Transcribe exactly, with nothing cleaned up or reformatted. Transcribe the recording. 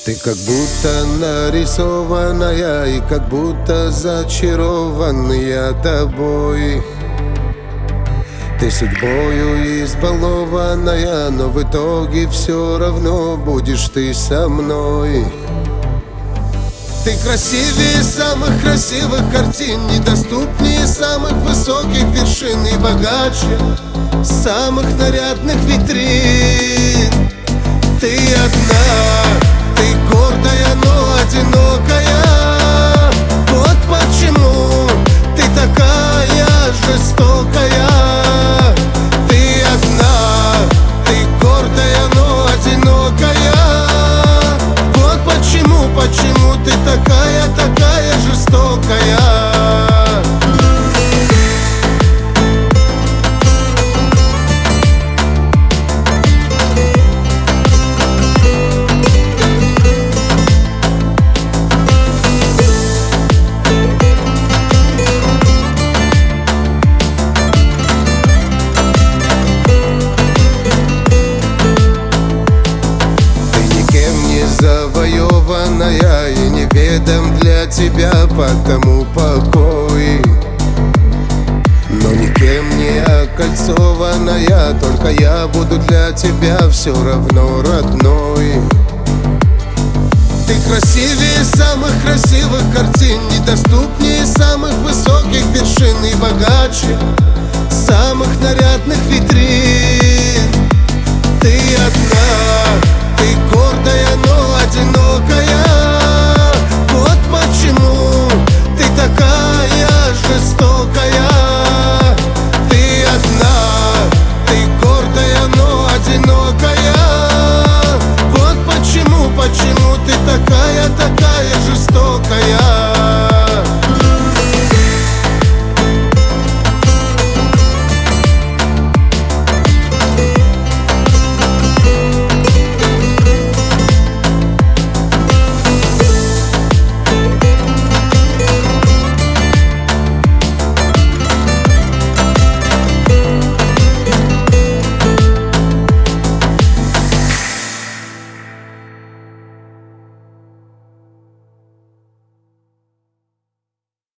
Ты как будто нарисованная и как будто зачарованный я тобой. Ты судьбою избалованная, но в итоге все равно будешь ты со мной. Ты красивее самых красивых картин, недоступнее самых высоких вершин и богаче самых нарядных витрин. Ты одна, ты гордая, но одинокая. Вот почему ты такая жестокая. Ты одна, ты гордая, но одинокая. Вот почему, почему ты такая, такая жестокая. Завоеванная и неведом для тебя потому покой. Но никем не окольцованная, только я буду для тебя все равно родной. Ты красивее самых красивых картин, недоступнее самых высоких вершин и богаче самых нарядных витрин. Ты одна,